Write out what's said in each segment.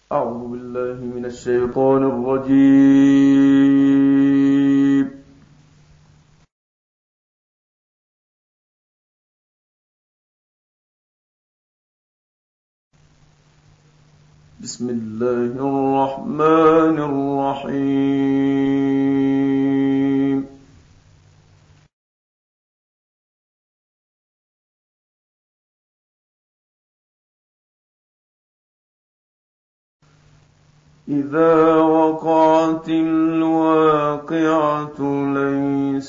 أعوذ بالله من الشيطان الرجيم. بسم الله الرحمن الرحيم. إذا وقعت الواقعة ليس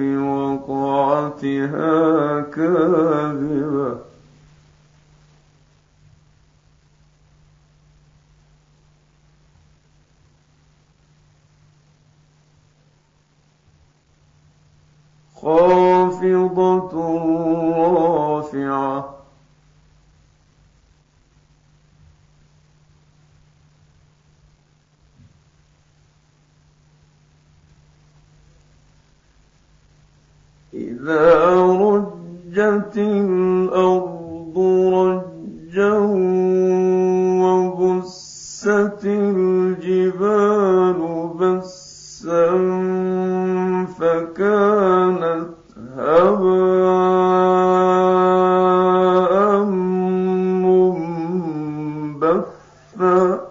لوقعتها كاذبة خافضة رافعة إذا رجت الأرض رجا وبست الجبال بسا فكانت هباء منبثا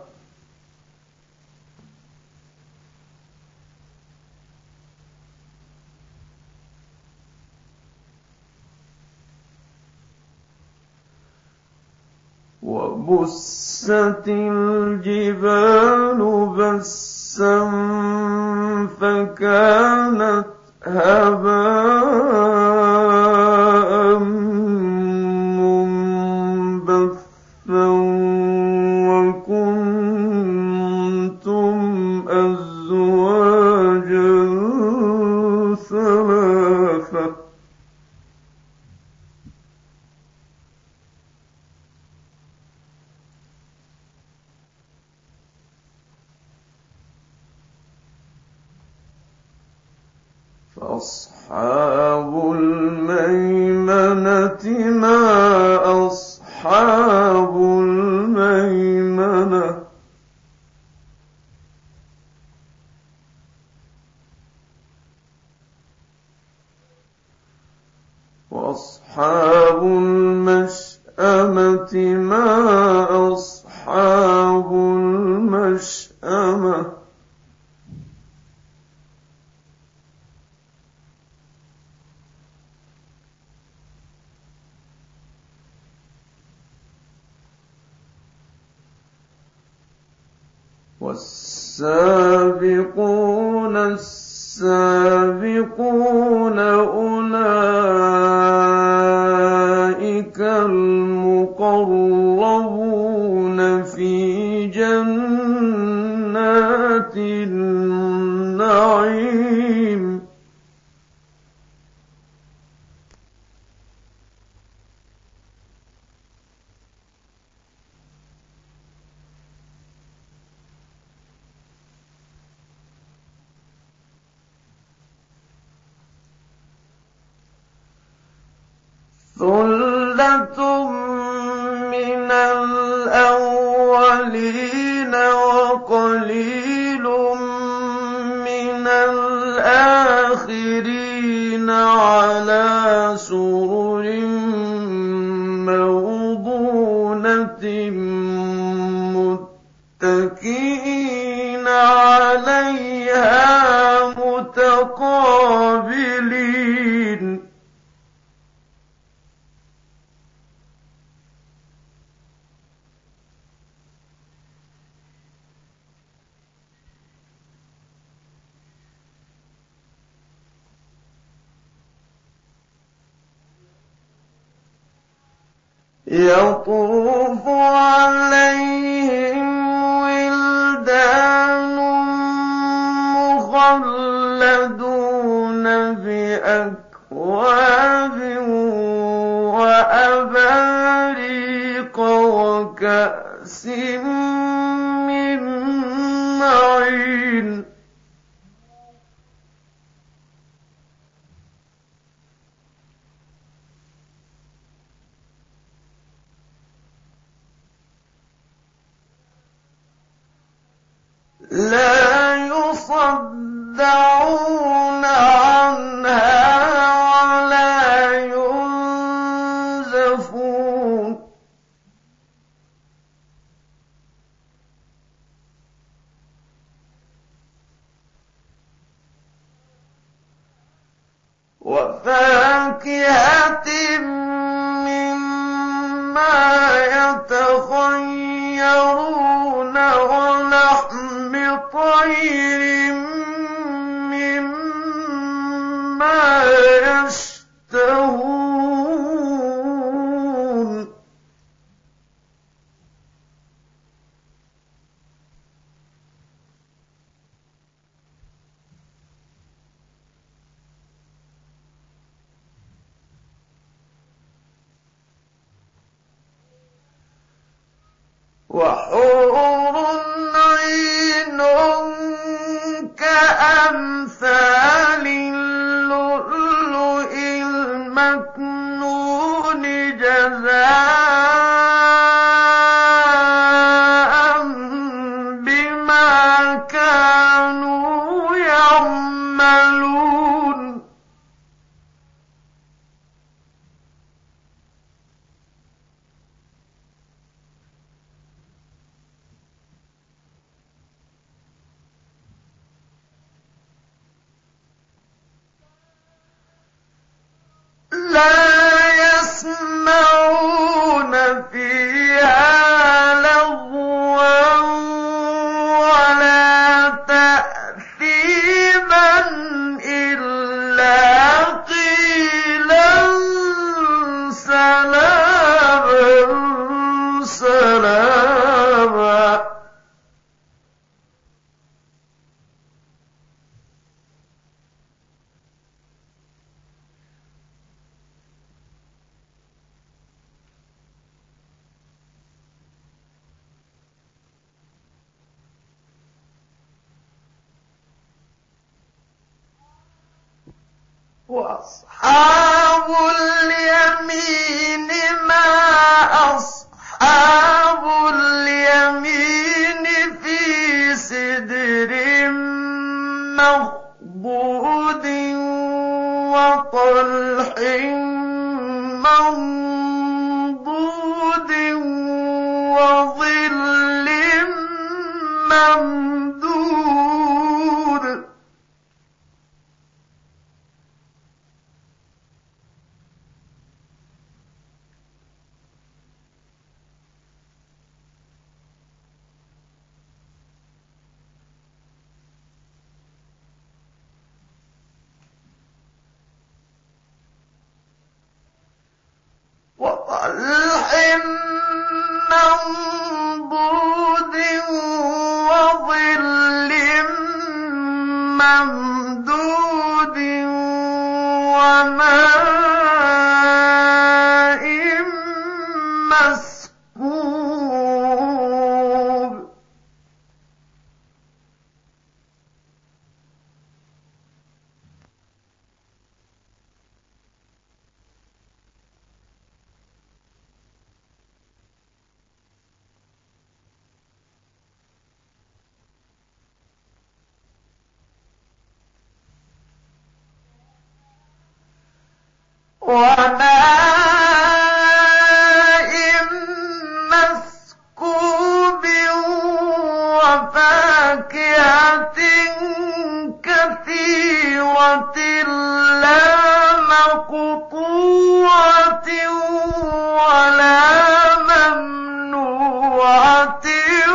وبست الجبال بسا فكانت هباء منبثا وكنتم أزواجا ثلاثة فأصحاب الميمنة ما أصحاب الميمنة وأصحاب المشأمة ما أصحاب المشأمة والسابقون السابقون أولئك المقربون في جنات النعيم ثلة من الأولين وقليل من الآخرين على سرر موضونة متكئين عليها متقابلين يطوف عليهم ولدان مخلدون بأكواب وأباريق وكأس من معين لا يصدعون عنها ولا ينزفون وفاكهة مما يتخيرون ولحم طير مما يشتهون وحور عين كأمثال اللؤلؤ المكنون جزاء بما كانوا يعملون لا يسمعون فيها لغوا ولا تأثيما إلا قيلا سلاما سلاما وأصحاب اليمين ما أصحاب اليمين في سدر مخضود وطلح منضود وظل ممدود وطلح منضود وظل ممدود وماء مسكوب وماء مسكوب وفاكهة كثيرة لا مقطوعة ولا ممنوعة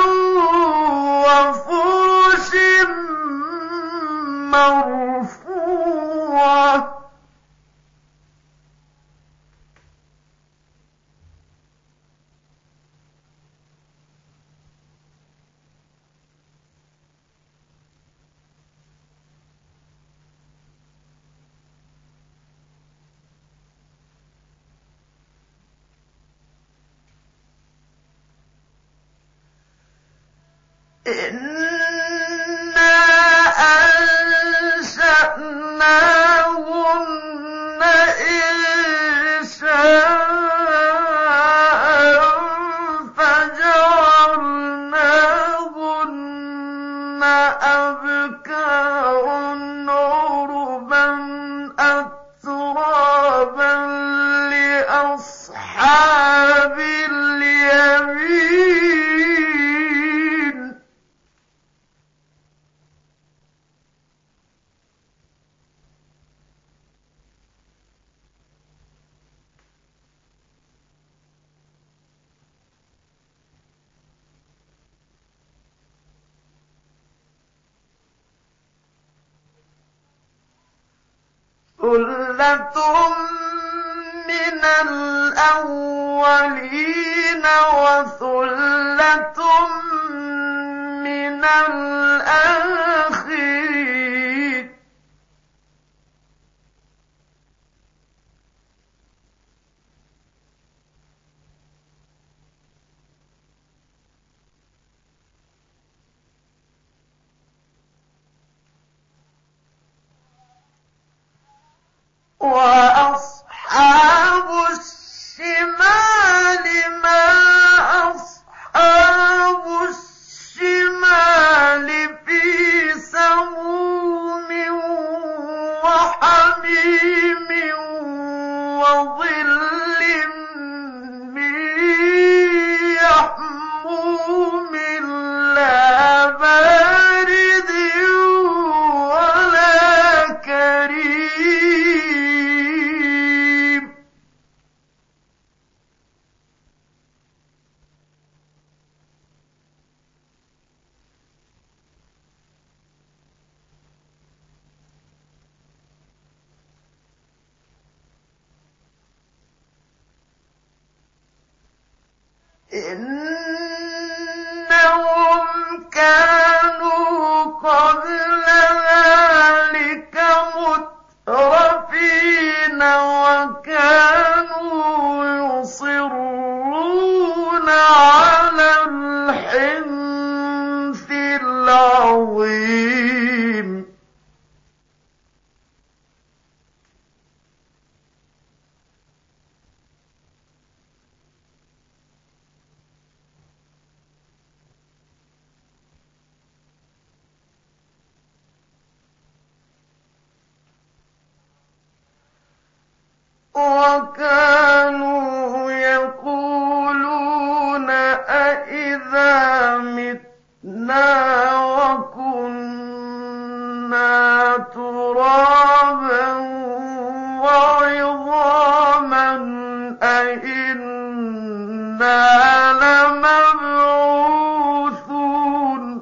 وفرش مرفوعة إنا أنشأناهن إنشاء فجعلناهن ثُلَّةٌ مِّنَ الْأَوَّلِينَ وَثُلَّةٌ مِّنَ الْآخِرِينَ وَأَصْحَابُ الشِّمَالِ مَا أَصْحَابُ الشِّمَالِ فِي سَمُومٍ وَحَمِيمٍ وَظِلٍّ مِّن يَحْمُومٍ لَّا بَارِدٍ وَلَا كَرِيمٍ إِنَّهُمْ كَانُوا قَبْلَ ذَلِكَ مُتْرَفِينَ وَكَانُوا يُصِرُّونَ عَلَى الْحِنثِ الْعَظِيمِ وَكَانُوا يَقُولُونَ أَإِذَا مِتْنَا وَكُنَّا تُرَابًا وَعِظَامًا أَإِنَّا لَمَبْعُوثُونَ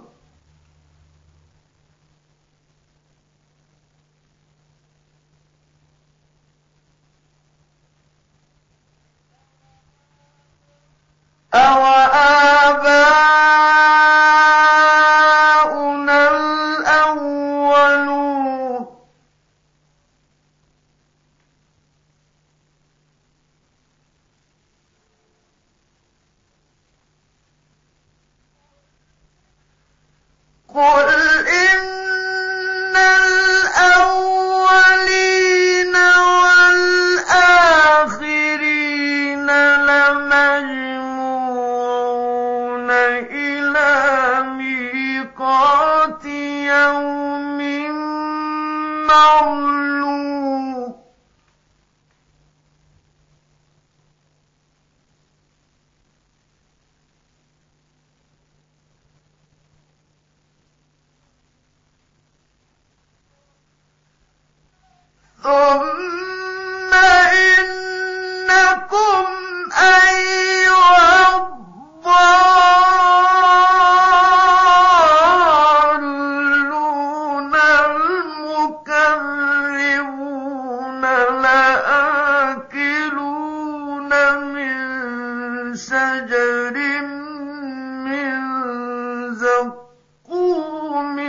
أَوَآبَاؤُنَا الْأَوَّلُونَ قُلْ إِنَّ الْأَوَّلِينَ وَالْآخِرِينَ لَمَجْمُوعُونَ إِلَىٰ مِيقَاتِ يَوْمٍ مَّعْلُومٍ ثُمَّ إِنَّكُمْ أَيُّهَا الضَّالُّونَ الْمُكَذِّبُونَ لَآكِلُونَ مِن شَجَرٍ مِّن زَقُّومٍ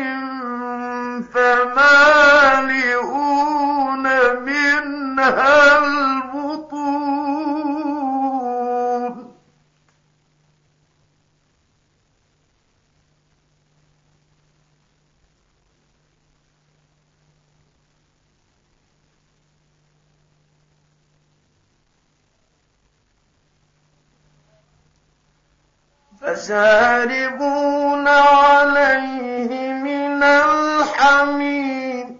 فَمَالِئُونَ مِنْهَا الْبُطُونَ فَشَارِبُونَ عَلَيْهِ مِنَ الْحَمِيمِ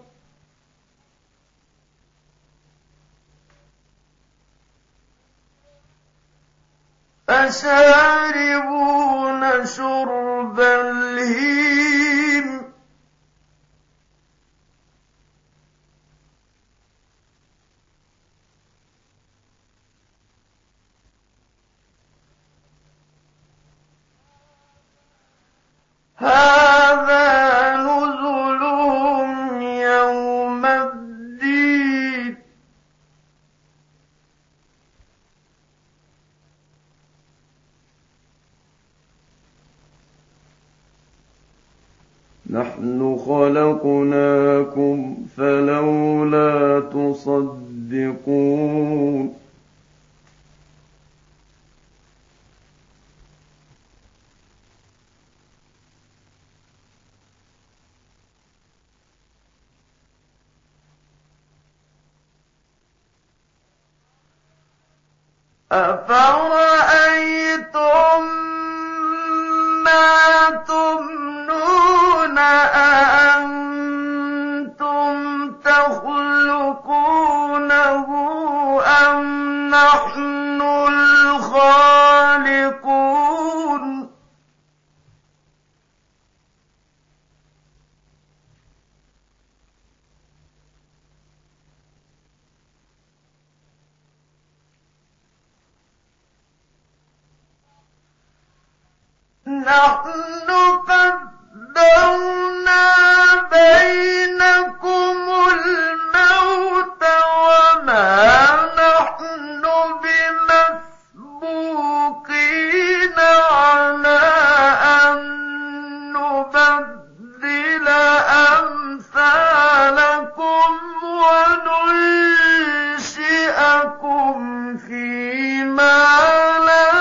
فَشَارِبُونَ شُرْبَ الْهِيمِ هَٰذَا نُزُلُهُمْ يَوْمَ الدِّينِ نحن خلقناكم فلولا تصدقون أفرأيتم ما تمنون أأنتم تخلقونه أم نحن الخالقون نحن قدرنا بينكم الموت وما نحن بمسبوقين على أن نبدل أمثالكم وننشئكم فيما لا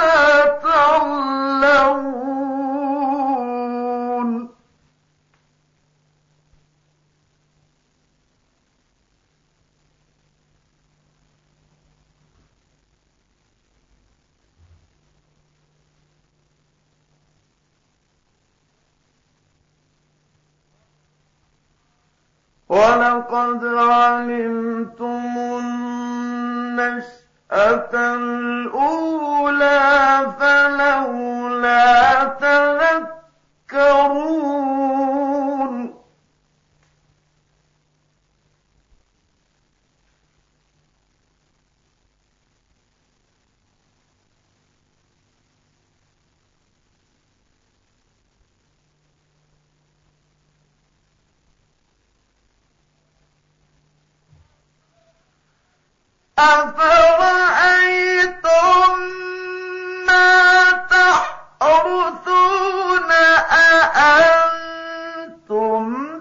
تعلمون ولقد علمتم النشأة الأولى فلولا تذكرون أفرأيتم ما تحرثون أأنتم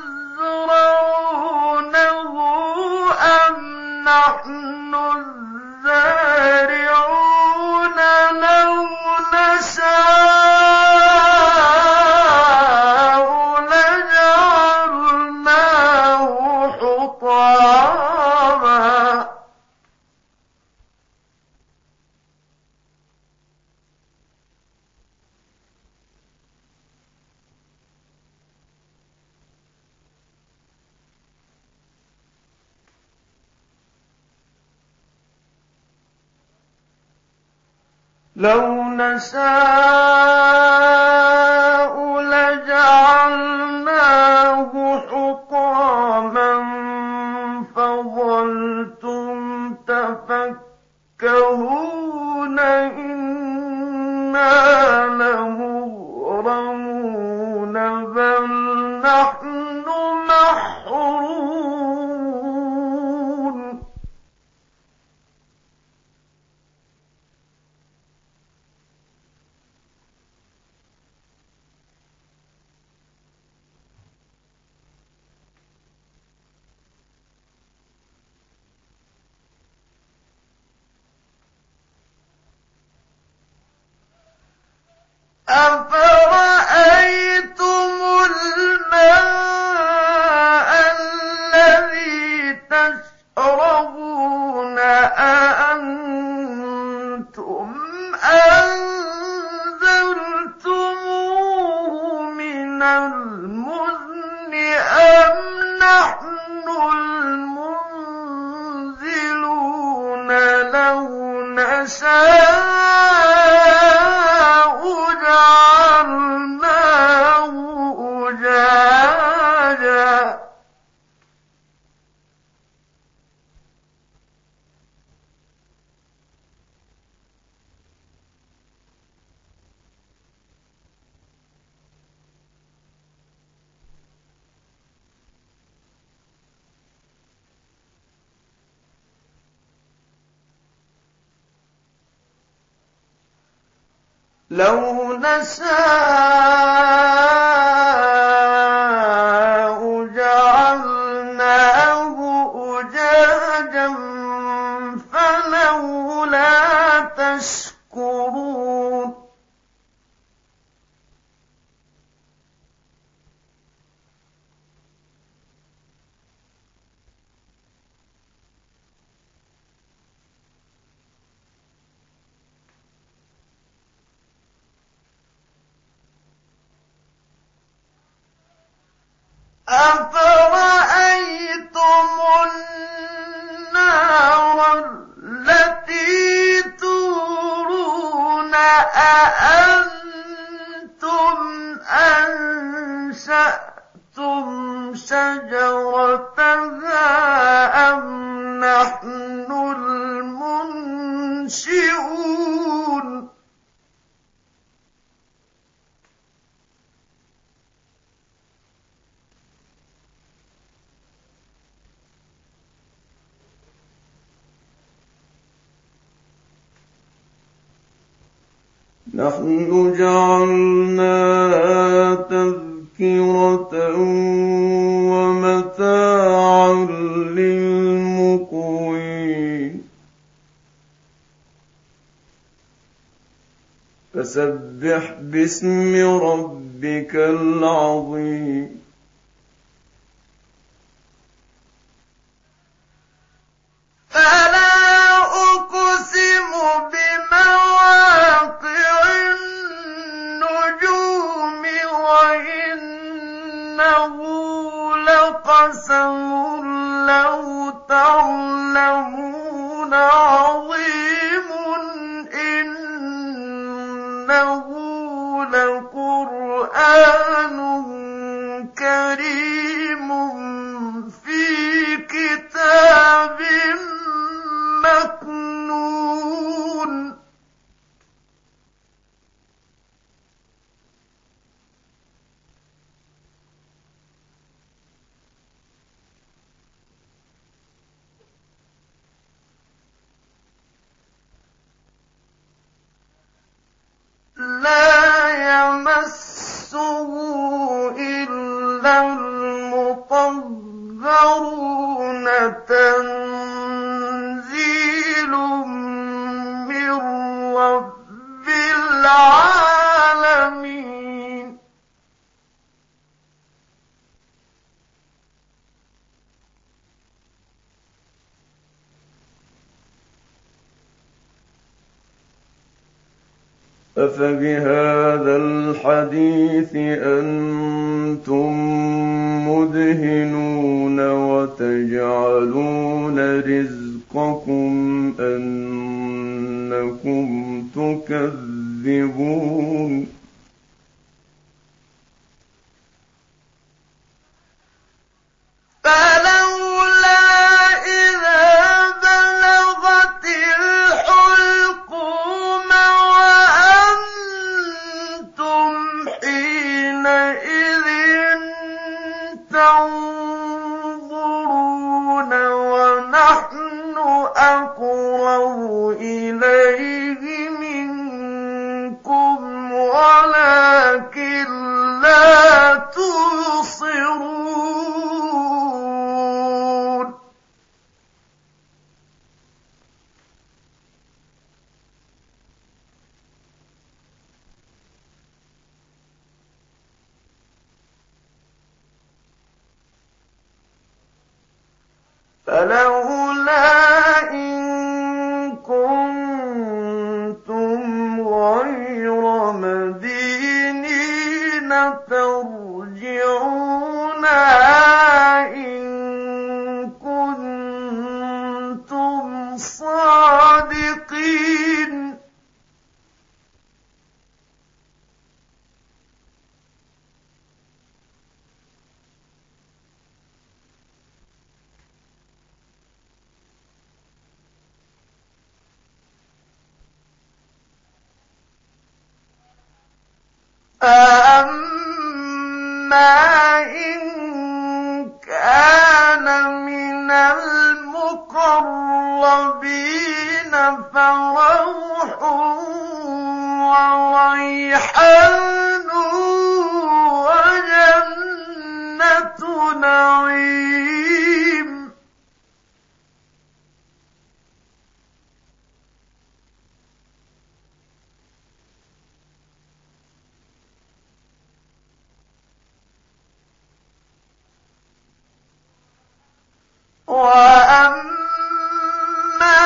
تزرعونه أم نحن الزارعون لو نشاء لجعلناه حطاما لو نشاء لجعلناه حطاما فظلتم تفكهون إنا لمغرمون بل نحن محرومون أفرأيتم الماء الذي تشربون أأنتم أنزلتموه من المزن أم نحن المنزلون لو نشاء جعلناه أجاجا لو نشاء أفرأيتم النار التي تورون أأنتم أنشأتم شجرتها أم نحن المنشئون نحن جعلناها تذكرة ومتاعا للمقوين فسبح باسم ربك العظيم فلا أقسم بمواقع النجوم وإنه لقسم لو تعلمون عظيم إنه لقرآن كريم في كتاب مكنون لا يمسه إلا المطهرون تنزيل من رب العالمين أفبهذا الحديث أنتم مدهنون وتجعلون رزقكم أنكم تكذبون فلولا إذا بلغت الحلقوم وأنتم حينئذ تنظرون ونحن أقرب إليه منكم ولكن لا تبصرون فلولا إن كنتم غير مدينين ترجعونها إن كنتم صادقين أَمَّا إِن كَانَ مِنَ الْمُقَرَّبِينَ فَرَوْحٌ وَرَيْحَانٌ وَجَنَّتُ نَعِيمٍ وَأَمَّا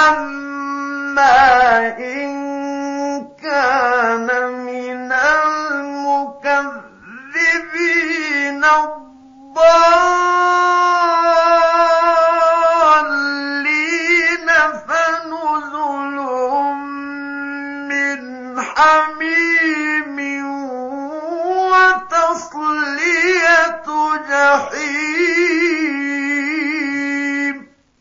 أما إن كان من المكذبين الضالين فنزل من حميم وتصلية جحيم.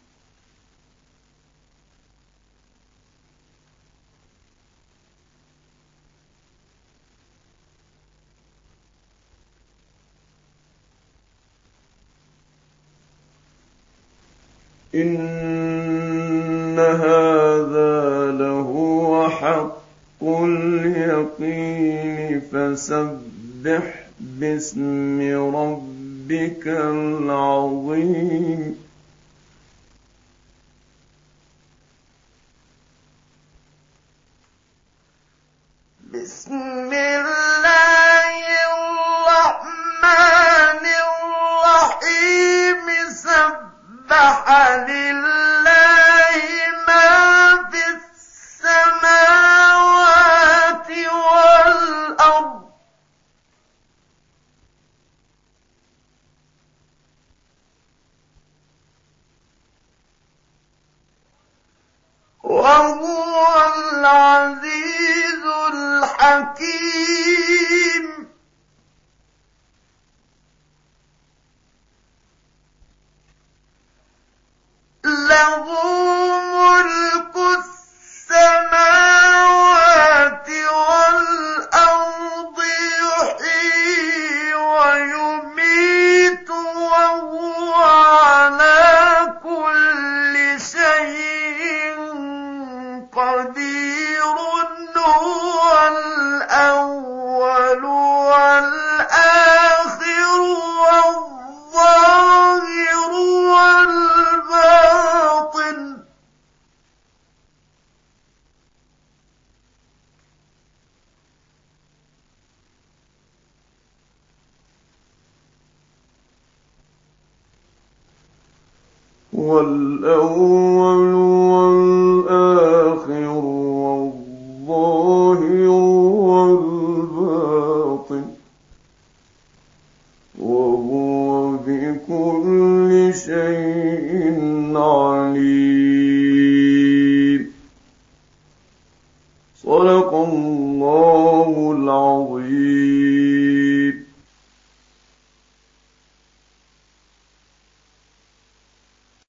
إن هذا لهو حق اليقين فسبح باسم ربك العظيم. بسم الله الرحمن الرحيم. سبح لله ما في السماوات والأرض وهو العزيز الحكيم. له ملك السماوات والأرض يحيي ويميت وهو على كل شيء قدير. هو الأول والآخر والظاهر والباطن والأول والآخر والظاهر والباطن وهو بكل شيء عليم. صدق الله العظيم.